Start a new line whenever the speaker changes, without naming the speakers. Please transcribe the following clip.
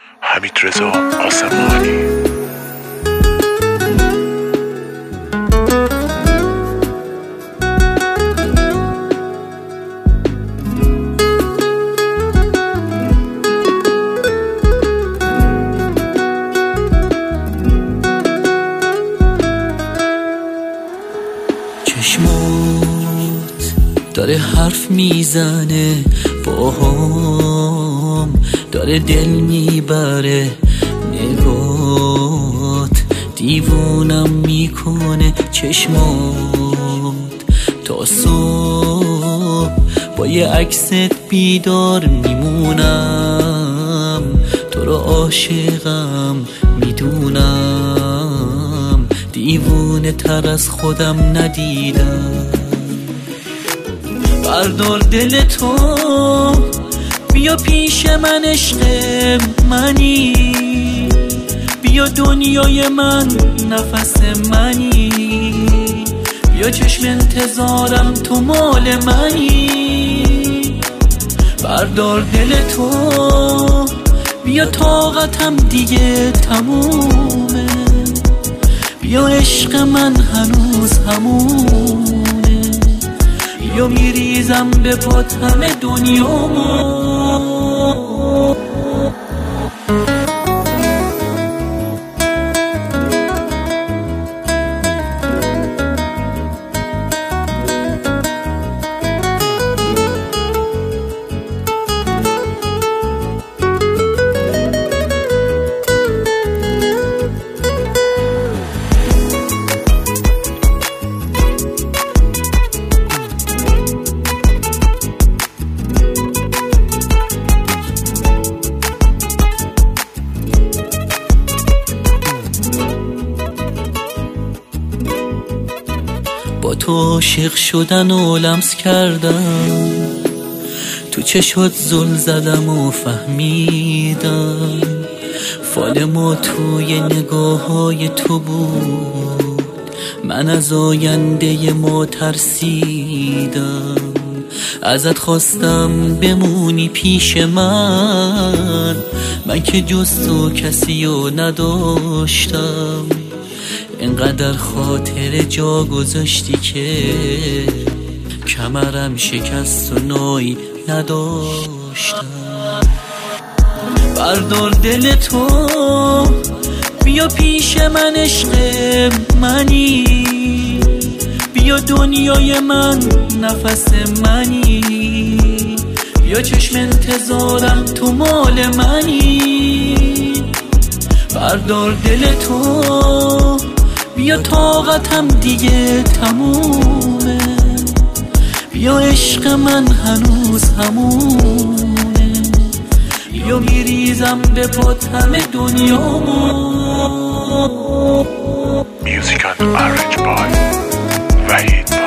حمیدرضا آسمانی.
چشمات داره حرف میزنه باهام، داره دل میبره نگات، دیوونم میکنه چشمات. تا صبح با یه عکست بیدار میمونم، تو رو عاشقم میدونم، دیوونه تر از خودم ندیدم. بردار دل تو بیا پیش من، عشق منی، بیا دنیای من نفس منی، بیا چشم انتظارم تو مال منی. بردار دل تو بیا طاقتم دیگه تمومه، بیا عشق من هنوز همونه، بیا میریزم به پات همه دنیامو. با تو عاشق شدن و لمس کردم، تو چشات زل زدم و فهمیدم، فال ما توی نگاه های تو بود، من از آینده ما ترسیدم. ازت خواستم بمونی پیش من که جز تو کسی رو نداشتم. اینقدر خاطر جا گذاشتی که کمرم شکست و نایی نداشتم. بردار دل تو بیا پیش من، عشق منی، بیا دنیای من نفس منی، بیا چشم انتظارم تو مال منی. بردار دل تو بیا طاقتم دیگه تمومه، بیا عشق من هنوز همونه، بیا میریزم به پات همه دنیامو.
Music and Orange Boy. Wahid.